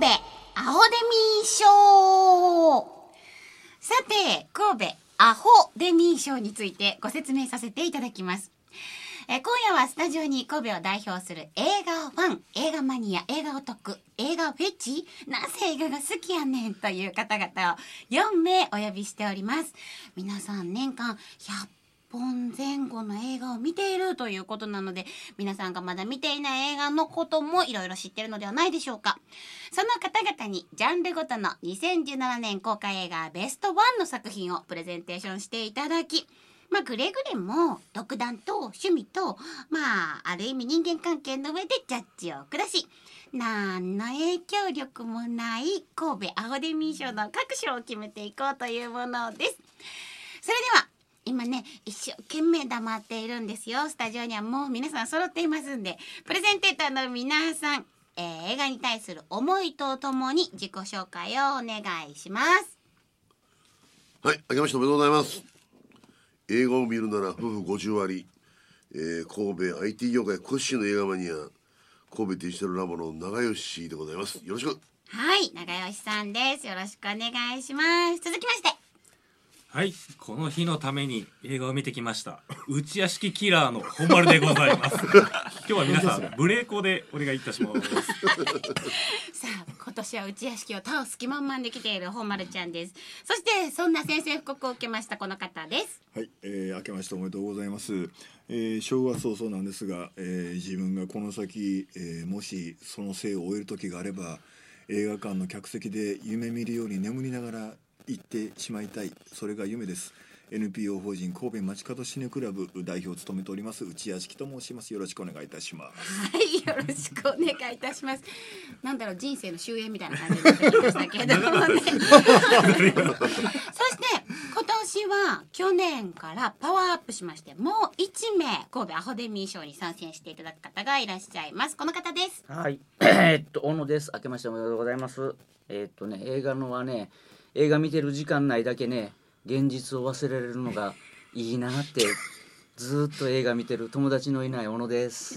戸アホデミー賞。さて、神戸アホデミー賞についてご説明させていただきます。今夜はスタジオに神戸を代表する映画ファン、映画マニア、映画オタク、映画フェチ、なぜ映画が好きやねんという方々を4名お呼びしております。皆さん年間100本前後の映画を見ているということなので、皆さんがまだ見ていない映画のこともいろいろ知っているのではないでしょうか。その方々にジャンルごとの2017年公開映画ベスト1の作品をプレゼンテーションしていただき、くれぐれも独断と趣味と、ある意味人間関係の上でジャッジを下し、何の影響力もない神戸アホデミー賞の各賞を決めていこうというものです。それでは今ね、一生懸命黙っているんですよ。スタジオにはもう皆さん揃っていますんで、プレゼンテーターの皆さん、映画に対する思いとともに自己紹介をお願いします。 はい、明けましておめでとうございます。映画を見るなら夫婦50割、神戸 IT 業界屈指の映画マニア、神戸デジタルラボの長吉でございます。よろしく。 はい、長吉さんです。よろしくお願いします。続きまして、 はい、この日のために映画を見てきました内屋敷キラーの本丸でございます今日は皆さん無礼講でお願いいたしますさあ、今年は内屋敷を倒す気満々で来ている本丸ちゃんです。そしてそんな宣戦布告を受けましたこの方です。 はい、明けましておめでとうございます。正月早々なんですが、自分がこの先、もしその生を終える時があれば、映画館の客席で夢見るように眠りながら行ってしまいたい、それが夢です。 NPO 法人神戸街角シネクラブ代表を務めております内屋敷と申します。よろしくお願いいたします。 はい、よろしくお願いいたします。なんだろう、人生の終焉みたいな感じになってきましたけどもねそして今年は去年からパワーアップしまして、もう1名神戸アホデミー賞に参戦していただく方がいらっしゃいます。この方です。 はい、小野です。明けましておめでとうございます。映画のはね、映画見てる時間内だけね、現実を忘れられるのがいいなってずっと映画見てる友達のいない小野です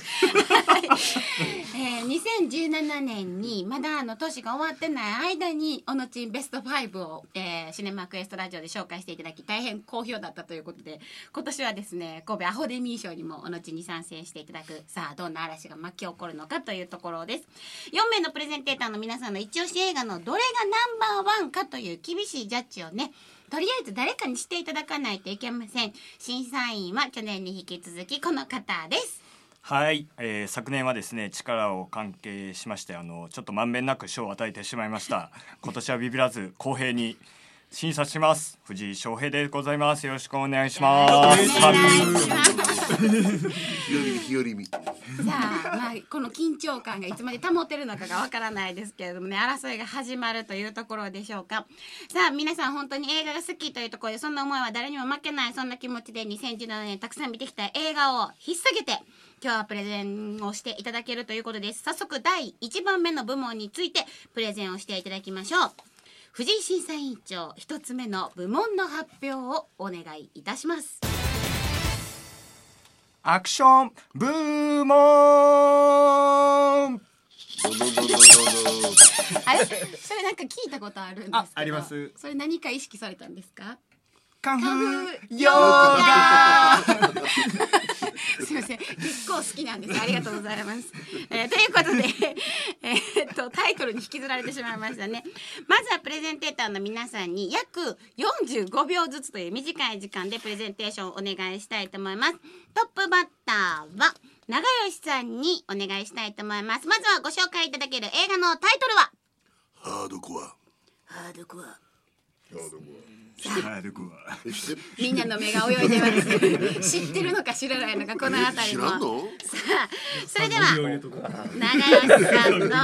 2017年にまだ年が終わってない間に小野ちんベスト5を、シネマクエストラジオで紹介していただき大変好評だったということで、今年はですね、神戸アホデミー賞にも小野ちんに参戦していただく、さあどんな嵐が巻き起こるのかというところです。4名のプレゼンテーターの皆さんの一押し映画のどれがナンバーワンかという厳しいジャッジをね、とりあえず誰かにしていただかないといけません。審査員は去年に引き続きこの方です。 はい、昨年はですね、力を関係しましてちょっとまんべんなく賞を与えてしまいました。今年はビビらず公平に審査します。藤井翔平でございます。よろしくお願いします。 お願いします日和見さあ、この緊張感がいつまで保ってるのかがわからないですけれどもね、争いが始まるというところでしょうか。さあ皆さん、本当に映画が好きというところで、そんな思いは誰にも負けない、そんな気持ちで2017年たくさん見てきた映画を引っ提げて今日はプレゼンをしていただけるということです。早速第1番目の部門についてプレゼンをしていただきましょう。藤井審査委員長、1つ目の部門の発表をお願いいたします。 アクション部門。 あれ、それなんか聞いたことあるんですけど。 あります。 それ何か意識されたんですか？ カンフカンフーヨガすいません、結構好きなんです。ありがとうございます。ということで、タイトルに引きずられてしまいましたね。まずはプレゼンテーターの皆さんに約45秒ずつという短い時間でプレゼンテーションをお願いしたいと思います。トップバッターは長吉さんにお願いしたいと思います。まずはご紹介いただける映画のタイトルは？ ハードコア。 ハードコア。 みんなの目が泳いでます知ってるのか知らないのか、このあたりも。さあ、それでは長吉さんの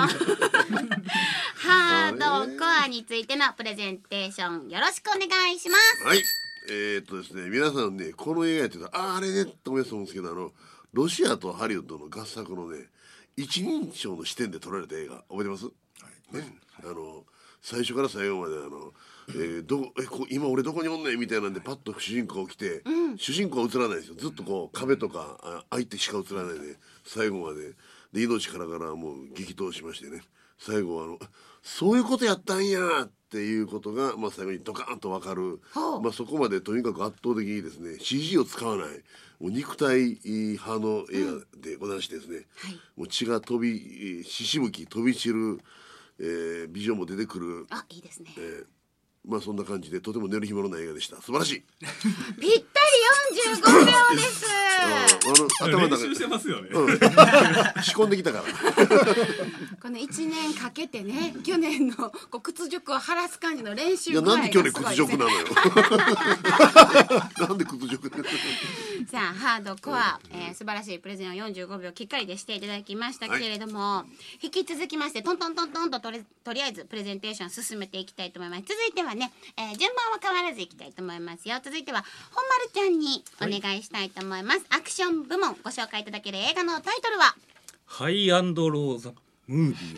ハードコアについてのプレゼンテーションよろしくお願いします。 はい、ですね、皆さんね、この映画やってたらあれねと思いますと思うんですけど、ロシアとハリウッドの合作のね、一人称の視点で撮られた映画覚えてます？ね、最初から最後まで今俺どこにおんねんみたいなんでパッと主人公来て、主人公は映らないですよ。ずっとこう壁とか相手しか映らないで最後まで命からがらもう激闘しましてね、最後そういうことやったんやっていうことが、まあ、最後にドカーンと分かる、まあ、そこまでとにかく圧倒的にですね CG を使わないもう肉体派の映画でございましてですね、もう血が飛び血しぶき飛び散る、ビジョンも出てくる。 あ、いいですね。 まあそんな感じでとても寝る暇のない映画でした。素晴らしい。 ぴったり45秒です。 頭の中練習してますよね。 仕込んできたからこの1年かけてね、去年のこう屈辱を晴らす感じの練習具合がなんで去年屈辱なのよなんで屈辱さあハードコア、素晴らしいプレゼンを45秒きっかりでしていただきましたけれども、引き続きましてトントントントンととりあえずプレゼンテーション進めていきたいと思います。続いてはね、順番は変わらずいきたいと思いますよ。続いては本丸ちゃんにお願いしたいと思います。アクション部門ご紹介いただける映画のタイトルはハイアンドローザムービー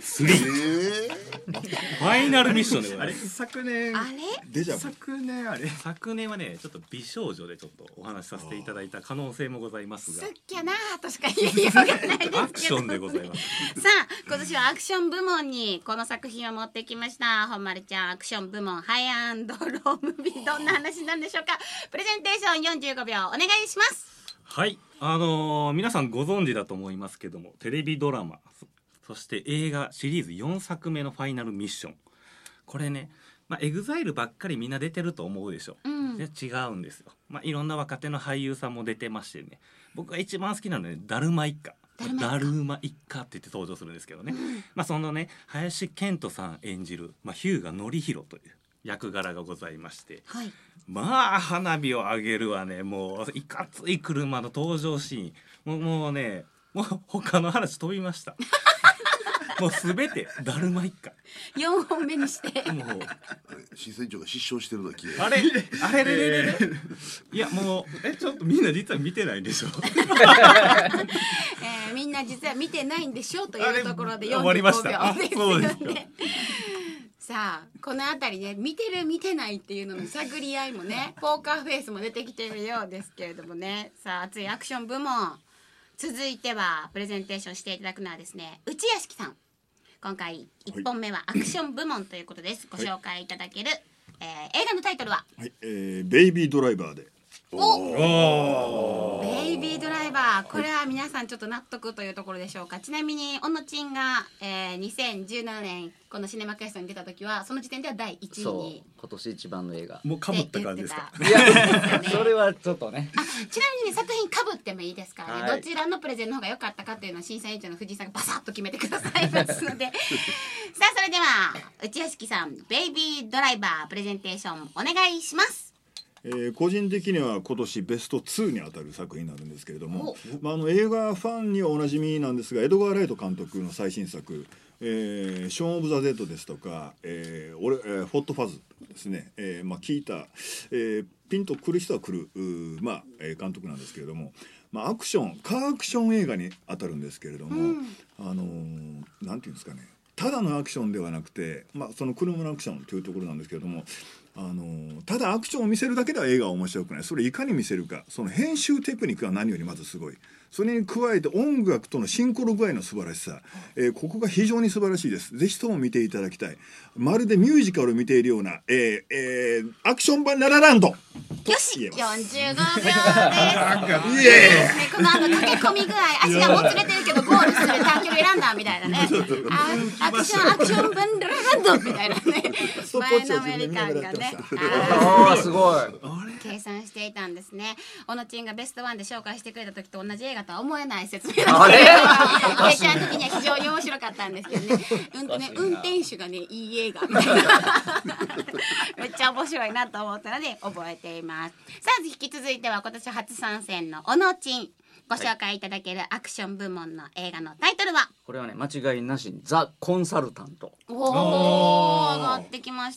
3、ファイナルミッションでござあれいます。 昨年あれデジャブ。 昨年はねちょっと美少女でちょっとお話しさせていただいた可能性もございますが、 すっきゃなーとしか言いようがないですけどアクションでございますさあ今年はアクション部門にこの作品を持ってきました。本丸ちゃんアクション部門ハイアンドロームービーどんな話なんでしょうか。プレゼンテーション45秒お願いします。 はい、皆さんご存知だと思いますけども、テレビドラマそして映画シリーズ4作目のファイナルミッション、これね、エグザイルばっかりみんな出てると思うでしょ、で違うんですよ。いろんな若手の俳優さんも出てましてね、僕が一番好きなのはねダルマ一家、ダルマ一家って言って登場するんですけどね、そのね林遣都さん演じる、日向典弘という役柄がございまして、花火を上げるわね。もういかつい車の登場シーン、もう他の話飛びましたもうすべてだるま一家 4本目にしてもう審査委員長が失笑してるのは聞いてあれいやもうちょっとみんな実は見てないんでしょみんな実は見てないんでしょうというところで終わりまし 45 た。 秒ですそうですかよね。さあこのあたりね、見てる見てないっていうのの探り合いもねポーカーフェイスも出てきているようですけれどもね。さあ熱いアクション部門、続いてはプレゼンテーションしていただくのはですね、内屋敷さん。今回1本目はアクション部門ということです。ご紹介いただける、映画のタイトルは、 ベイビードライバーで。 ベイビードライバー、これは皆さんちょっと納得というところでしょうか。ちなみに小野ちんが、2017年このシネマクエストに出た時はその時点では第1位そうに今年一番の映画。 もうかぶった感じですか。 いやそれはちょっとね。 ちなみにね作品かぶってもいいですからね、 はいどちらのプレゼンの方が良かったかというのは審査委員長の藤井さんがバサッと決めてくださいますのでさあそれでは内屋敷さん、ベイビードライバープレゼンテーションお願いします。 個人的には今年ベスト2に当たる作品になるんですけれども、映画ファンにはおなじみなんですが、エドガー・ライト監督の最新作「ショーン・オブ・ザ・デッド」ですとか「フォット・ファズ」ですね、聞いた、ピンとくる人はくる監督なんですけれども、アクションカーアクション映画に当たるんですけれども、なんていうんですかね、ただのアクションではなくて、その車のアクションというところなんですけれども、ただアクションを見せるだけでは映画は面白くない。それいかに見せるか、その編集テクニックが何よりまずすごい。それに加えて音楽とのシンクロ具合の素晴らしさ、ここが非常に素晴らしいです。ぜひとも見ていただきたい。まるでミュージカルを見ているような、アクション版ララランドよし、45秒です。 イエーイこの駆け込み具合、足がもつれてるけどゴールする短距離ランナーみたいなね。アクション版ララランドみたいなね。前のめり感がね。 すごい。 計算していたんですね。小野ちんがベストワンで紹介してくれた時と同じ映画とは思えない説明なんですけど、計算的には非常に面白かったんですけどね。運転手がねいい映画みたいなめっちゃ面白いなと思ったので覚えています。さあ引き続いては今年初参戦の小野ちん、ご紹介いただけるアクション部門の映画のタイトルは、 これはね間違いなしにザ・コンサルタント。 おお、上がってきました。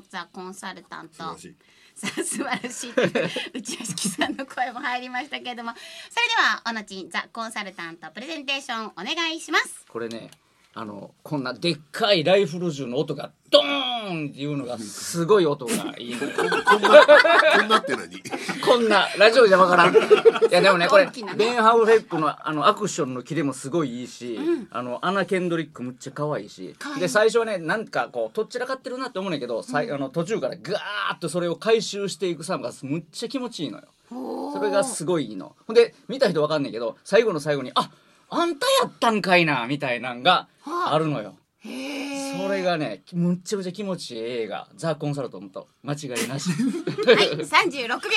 ザ・コンサルタント。さあ素晴らしい内屋敷さんの声も入りましたけれども、それでは小野ちんザ・コンサルタントプレゼンテーションお願いします。 これねこんなでっかいライフル銃の音がドーンっていうのがすごい音がいいのよこんなって何こんなラジオじゃわからん。いやでもねこれ大きなねベン・ハウフレックのアクションのキレもすごいいいし、アナ・ケンドリックむっちゃ可愛いし、 可愛いで最初はねなんかこうとっちらかってるなって思うんだけど、途中からガーッとそれを回収していく様がむっちゃ気持ちいいのよ。それがすごいいいの。ほんで見た人わかんないけど最後の最後にあんたやったんかいなみたいなんがあるのよ。それがねむっちゃくちゃ気持ちいい映画ザ・コンサルトント間違いなし。 はい36秒です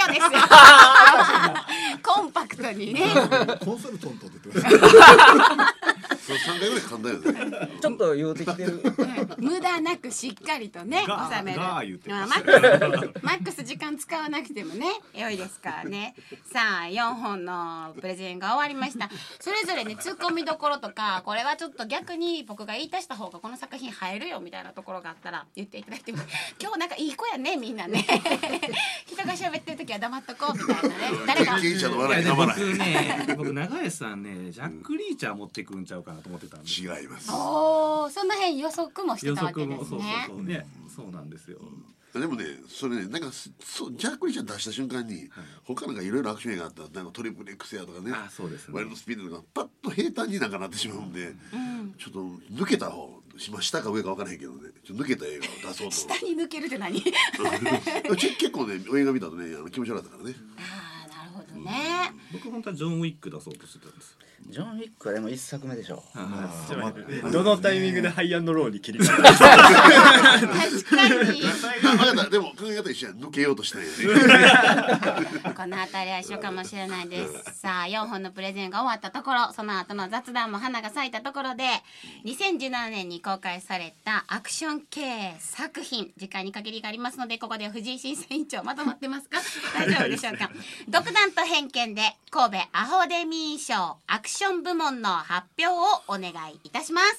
コンパクトにねコンサルタントって言ってましたそう3回ぐらい噛んだよねちょっと言うてきてる。 無駄なくしっかりとねガー収めるガー言うてるマックス時間使わなくてもね良いですからね。さあ4本のプレゼンが終わりました。それぞれねツッコミどころとかこれはちょっと逆に僕が言い足した方がこの作品映えるよみたいなところがあったら言っていただいても今日なんかいい子やねみんなね人が喋ってる時は黙っとこうみたいなね誰か経営者のいやで笑いがまらへん僕長江さんねジャック・リーチャー持ってくんちゃうかなと思ってたんで違いますおーその辺予測もして予たわけ測もそうですね。 そうねそうなんですよ。 でもねそれねなんかそうジャック・リーチャー出した瞬間に他なんかいろいろアクション映画あったなんかトリプル X やとかねそうですねワイルドスピードとかパッと平坦になんかなってしまうんで、ちょっと抜けた方下か上か分からへんけどねちょっと抜けた映画を出そうと下に抜けるって何結構ね映画見たとね気持ち悪かったからねああなるほどね。 僕本当はジョン・ウィック出そうとしてたんです。 ジョン・ウィックはでも一作目でしょ。 どのタイミングでハイアンドローに切り替えた確かに分かったでも考え方一緒や抜けようとしたんやねこの辺りは一緒かもしれないです。さあ4本のプレゼンが終わったところその後の雑談も花が咲いたところで2017年に公開されたアクション系作品時間に限りがありますのでここで藤井審査委員長まとまってますか大丈夫でしょうか。独断と偏見で神戸アホデミー賞アクション部門の発表をお願いいたします。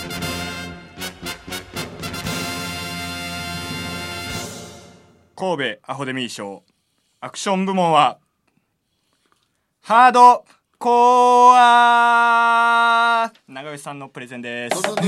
神戸アホデミー賞アクション部門はハードコア長吉さんのプレゼンです。 いや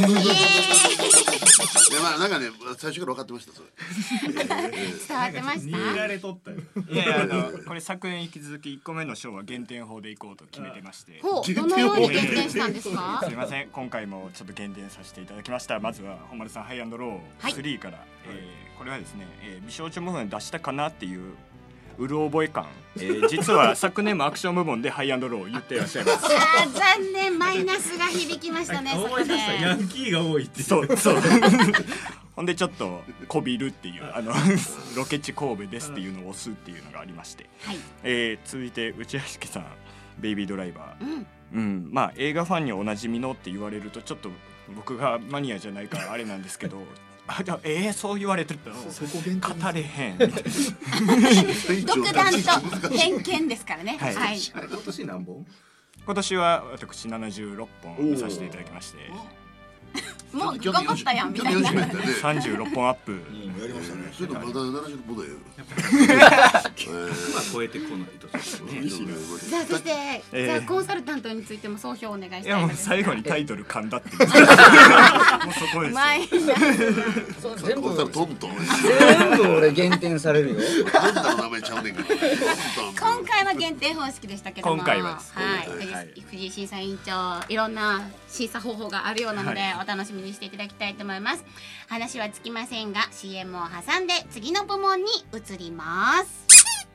まあなんかね最初から分かってましたそれ伝わってました逃げられとったよ。 いやいやこれ昨年引き続き1個目の賞は減点法でいこうと決めてましてほうどのように減点したんですかすいません今回もちょっと減点させていただきました。まずは本丸さんハイアンドロー3から、これはですね、美少女部門で出したかなっていううる覚え感、実は昨年もアクション部門でハイアンドローを言ってらっしゃいますあー残念マイナスが響きましたねそこで。 ヤンキーが多いってそうほんでちょっとこびるっていうロケ地神戸ですっていうのを押すっていうのがありまして、 はい続いて内橋家さんベイビードライバー、まあ映画ファンにおなじみのって言われるとちょっと僕がマニアじゃないからあれなんですけどそう言われてると語れへん独断と偏見ですからね。 はいはい。 あれ今年何本？ 今年は私76本見させていただきましてもう頑張ったやんみたいな。 去年 36本アップやりましたねそれとまだ70本だよ超えてこないとですね。 じゃあそして、じゃあコンサルタントについても総評お願いしたいいやもうです。 最後にタイトル噛んだってもうそこですよマイナス。 そう全部こんなのトントン全部俺減点されるよ。 トントンの名前ちゃうねんから今回は限定方式でしたけども、 今回はですはい、 はい藤井審査委員長いろんな審査方法があるようなので、お楽しみにしていただきたいと思います。話はつきませんが CM を挟んで次の部門に移ります。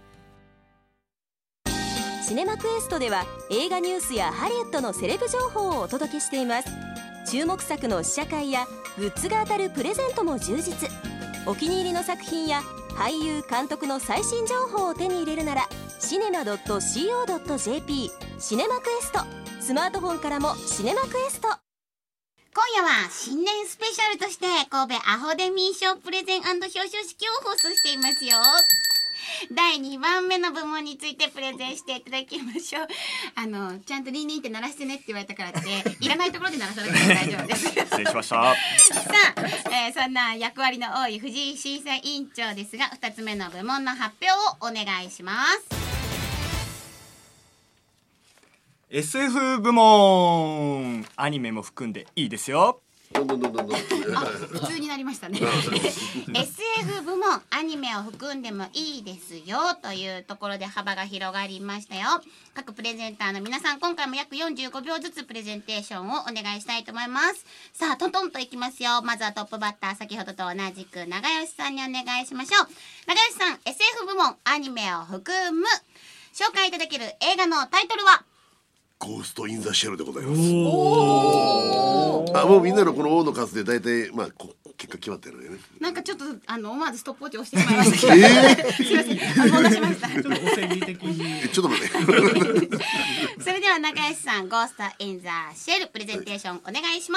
シネマクエストでは映画ニュースやハリウッドのセレブ情報をお届けしています。注目作の試写会やグッズが当たるプレゼントも充実。お気に入りの作品や俳優監督の最新情報を手に入れるならシネマ .co.jp シネマクエスト、スマートフォンからもシネマクエスト。 今夜は新年スペシャルとして神戸アホデミー賞プレゼン&表彰式を放送していますよ。第2番目の部門についてプレゼンしていただきましょう。ちゃんとリンリンって鳴らしてねって言われたからっていらないところで鳴らさなくて大丈夫です失礼しましたさあ、そんな役割の多い藤井審査委員長ですが2つ目の部門の発表をお願いします。 SF 部門アニメも含んでいいですよ。 どんどん普通になりましたねSF 部門アニメを含んでもいいですよというところで幅が広がりましたよ。各プレゼンターの皆さん、今回も約45秒ずつプレゼンテーションをお願いしたいと思います。さあトントンといきますよ。まずはトップバッター、先ほどと同じく長吉さんにお願いしましょう。長吉さん、 SF 部門アニメを含む紹介いただける映画のタイトルは？ ゴースト・イン・ザ・シェルでございます。もうみんなのこの王の数で大体まあ結果決まってるよね。 なんかちょっと思わずストップウォッチ押してしまいましたけど、すいません、戻しました。 ちょっとお世辞的にちょっと待ってそれでは中吉さん、ゴースト・イン・ザ・シェルプレゼンテーションお願いします。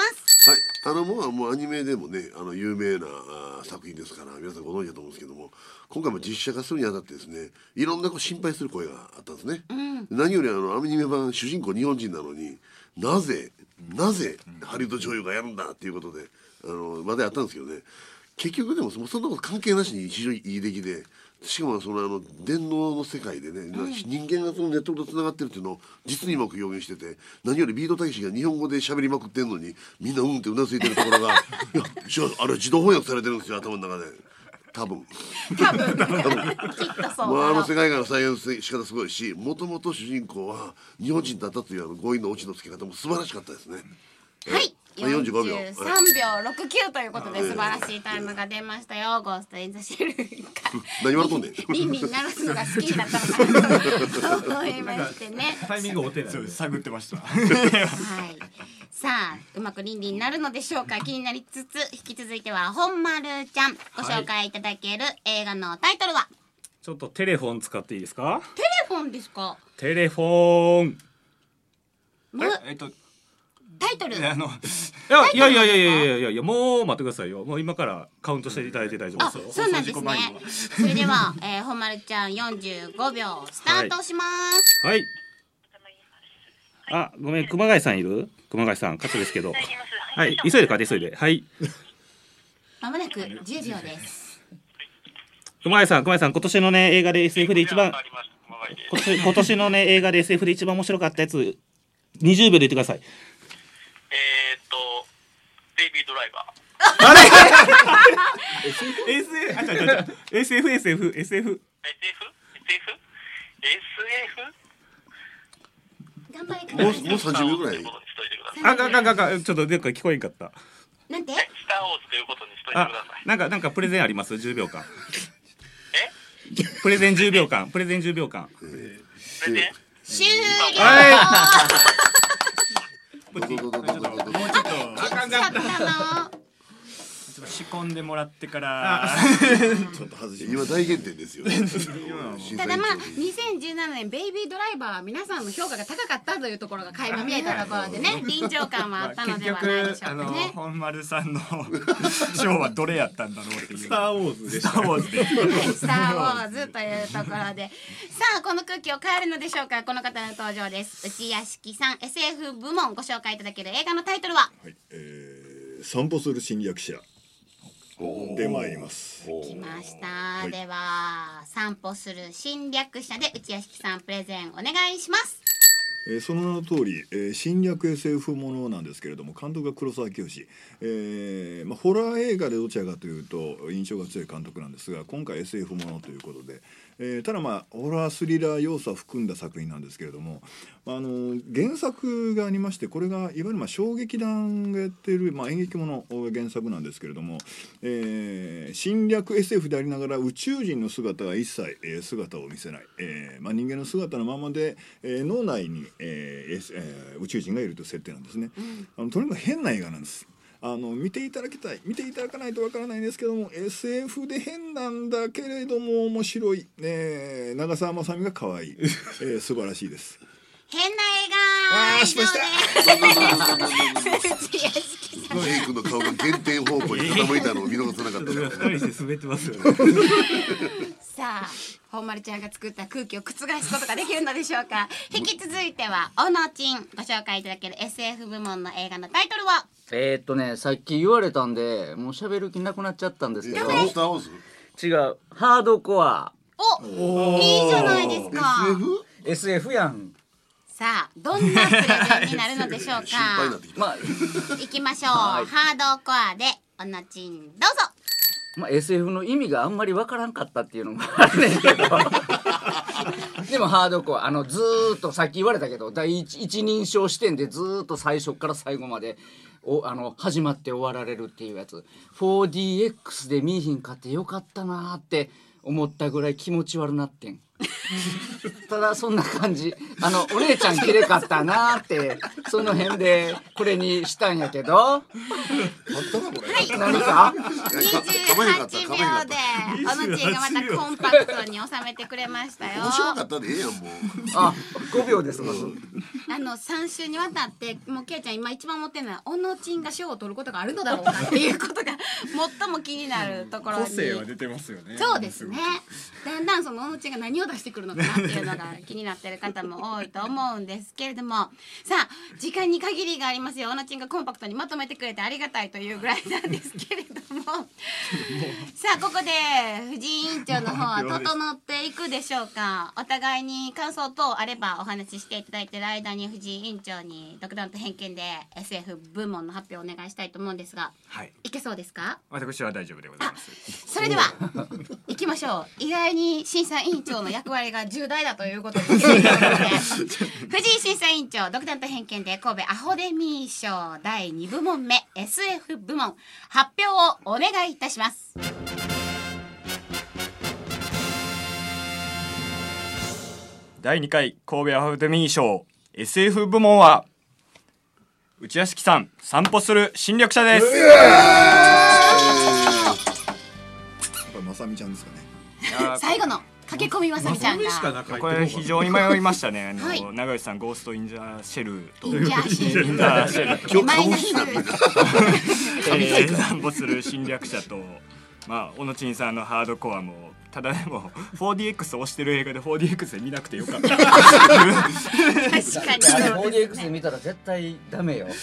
はい、もうアニメでもね有名な作品ですから皆さんご存知だと思うんですけども、今回も実写化するにあたってですね、いろんな心配する声があったんですね、何よりアニメ版主人公日本人なのになぜハリウッド女優がやるんだっていうことで話題あったんですけどね、結局でもそんなこと関係なしに非常にいい出来で、しかも電脳の世界でね、人間がそのネットとつながってるっていうのを実にうまく表現してて、何よりビートたけしが日本語で喋りまくってんのにみんなうんってうなずいてるところがいや違う、あれ自動翻訳されてるんですよ、頭の中で。多分きっとそうだ。 世界観の再現仕方すごいし、もともと主人公は日本人だったという強引なオチのつけ方も素晴らしかったですね。 はい、 45秒 43秒69ということで素晴らしいタイムが出ましたよ。ゴースト・イン・ザ・シェルが何言われとんねんリンリン鳴らすのが好きだったのかなと思いましてね。 タイミングお手ない。 そう探ってましたはい、さあうまくリンリンになるのでしょうか。気になりつつ引き続いては本丸ちゃん、ご紹介いただける映画のタイトルは？ ちょっとテレフォン使っていいですか？ テレフォンですか？ テレフォン。 タイトル、 いやもう待ってくださいよ。もう今からカウントしていただいて大丈夫ですよ。 そうなんですね。それでは、本丸ちゃん45秒スタートします。 はい。あ、ごめん、熊谷さんいる？熊谷さん、カツですけど。はい、急いでか、急いで。はい。 まもなく10秒です。 熊谷さん、今年のね映画で SF で一番今年のね映画で SF で一番面白かったやつ20秒で言ってください。 ベイビードライバー。SF。 頑張れ。 もう30秒ぐらい。 ちょっとでか聞こえんかった。 なんて？ スター・ウォーズということにしといてください。 なんかプレゼンあります？ 10秒間。プレゼン10秒間。 プレゼン終了。 もうちょっとあかんかったの。 仕込んでもらってからちょっと外して今大減点ですよただまあ2017年ベイビードライバーは皆さんの評価が高かったというところが垣間見えたところでね、臨場感はあったのではないでしょうかね。 本丸さんの賞はどれやったんだろうっていうスター・ウォーズでした。 スター・ウォーズというところで、さあこの空気を変えるのでしょうか。この方の登場です。内屋敷さん、 SF 部門ご紹介いただける映画のタイトルは？ はい、散歩する侵略者で参ります。 来ました、では散歩する侵略者で内屋敷さんプレゼンお願いします。 その名の通り、侵略 SF ものなんですけれども、監督が黒沢清、ホラー映画でどちらかというと印象が強い監督なんですが、今回 SF ものということで、ただホラースリラー要素は含んだ作品なんですけれども、原作がありまして、これがいわゆる小劇団がやっている、演劇もの原作なんですけれども、侵略 SF でありながら宇宙人の姿が一切、姿を見せない、人間の姿のままで、脳内に宇宙人がいるという設定なんですね。とにかく変な映画なんです。見ていただきたい、見ていただかないとわからないんですけども、 SF で変なんだけれども面白い、長澤まさみが可愛い、素晴らしいです。 変な映画。 しましたジェイクの顔が原点方向に傾いたのを見逃さなかった 2人して滑ってますよね。 さあ本丸ちゃんが作った空気を覆すことができるのでしょうか。引き続いては小野ちん、ご紹介いただける SF 部門の映画のタイトルは？ さっき言われたんでもう喋る気なくなっちゃったんですけど、 スター・ウォーズ違う、ハードコア。 お、いいじゃないですか。 SF やん。 さあどんなプレゼンになるのでしょうか。 心配になってきた。 まあいきましょう、ハードコアでおのちんどうぞ。 SF の意味があんまりわからんかったっていうのもあるねんけどでもハードコアずーっとさっき言われたけど第一人称視点でずーっと最初から最後まで始まって終わられるっていうやつ 4DX で見えひんかってよかったなーって思ったぐらい気持ち悪なってんただそんな感じお姉ちゃんきれかったなーってその辺でこれにしたんやけど何か 28秒でおのちんがまたコンパクトに収めてくれましたよ。 面白かったでええやんもう。 5秒です 3週にわたってもうけいちゃん今一番思ってるのはおのちんが賞を取ることがあるのだろうかっていうことが最も気になるところに個性は出てますよね。 そうですね。だんだんそのおのちんが何を出してくるのかなっていうのが気になってる方も多いと思うんですけれども、さあ時間に限りがありますよ。おのちんがコンパクトにまとめてくれてありがたいというぐらいなんですけれどもさあここで藤井委員長の方は整っていくでしょうか。お互いに感想等あればお話ししていただいている間に藤井委員長に独断と偏見で SF 部門の発表をお願いしたいと思うんですが、 はい、 いけそうですか。 私は大丈夫でございます。 それでは行きましょう。意外に審査委員長の役割が重大だということで藤井審査委員長独断と偏見で神戸アホデミー賞第2部門目 SF 部門発表をお願いいたします。 第2回神戸アホデミー賞 SF 部門は内屋敷さん散歩する侵略者です。 まさみちゃんですかね。 最後の駆け込みわさびちゃんがこれ非常に迷いましたね。 はい、 長吉さんゴーストインザシェルとインザシェルマイナス散歩する侵略者と小野ちんさんのハードコアもただでも 4DX を推してる映画で 4DX で見なくてよかった確かに 4DX で見たら絶対ダメよ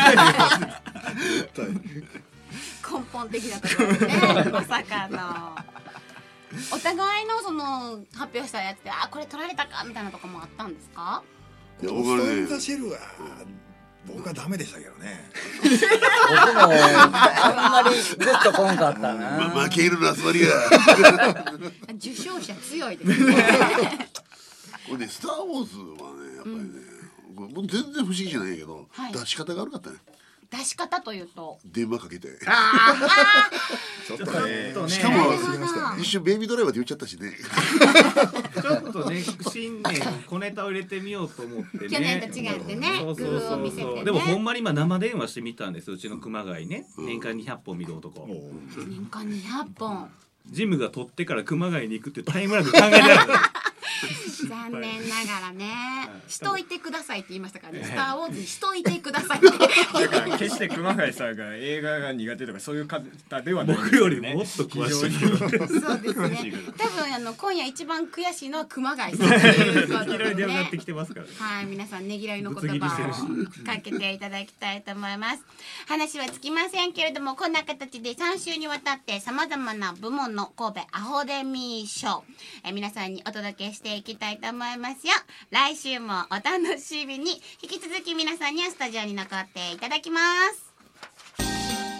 根本的なところねまさかのお互いのその発表したやつでこれ取られたかみたいなとこもあったんですか。 ゴーストインザシェルは僕はダメでしたけどね。 僕もあんまりグッとこんかったな。 負けるなつまりが受賞者強いですねこれねスター・ウォーズはねやっぱりね、僕全然不思議じゃないけど、出し方が悪かったね。出し方というと電話かけてちょっとねしかも一瞬ベイビードライバーって言っちゃったしねちょっとね新年小ネタを入れてみようと思ってね去年と違ってね工夫を見せてね。 でもほんまに今生電話してみたんです。うちの熊谷ね、年間200本見る男、 年間200本ジムが取ってから熊谷に行くってタイムラグ考えられない残念ながらねしといてくださいって言いましたからね。スターウォーズにしといてくださいってだから決して熊谷さんが映画が苦手とかそういう方ではないんです僕よりもっと詳しいそうですね。多分今夜一番悔しいのは熊谷さんということでね。 ねぎらい電話ってきてますからね。 はい、皆さんねぎらいの言葉をかけていただきたいと思います。話はつきませんけれどもこんな形で3週にわたってさまざまな部門の神戸アホデミー賞皆さんにお届けしていきたいと思いますよ。来週もお楽しみに。引き続き皆さんにはスタジオに残っていただきます。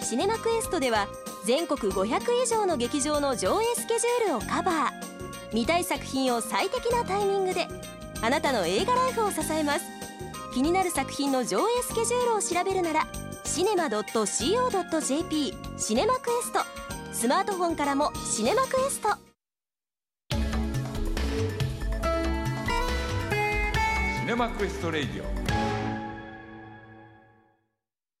シネマクエストでは全国500以上の劇場の上映スケジュールをカバー。見たい作品を最適なタイミングであなたの映画ライフを支えます。気になる作品の上映スケジュールを調べるならcinema.co.jp シネマクエスト。スマートフォンからもシネマクエスト。 シネマクエストレイディオ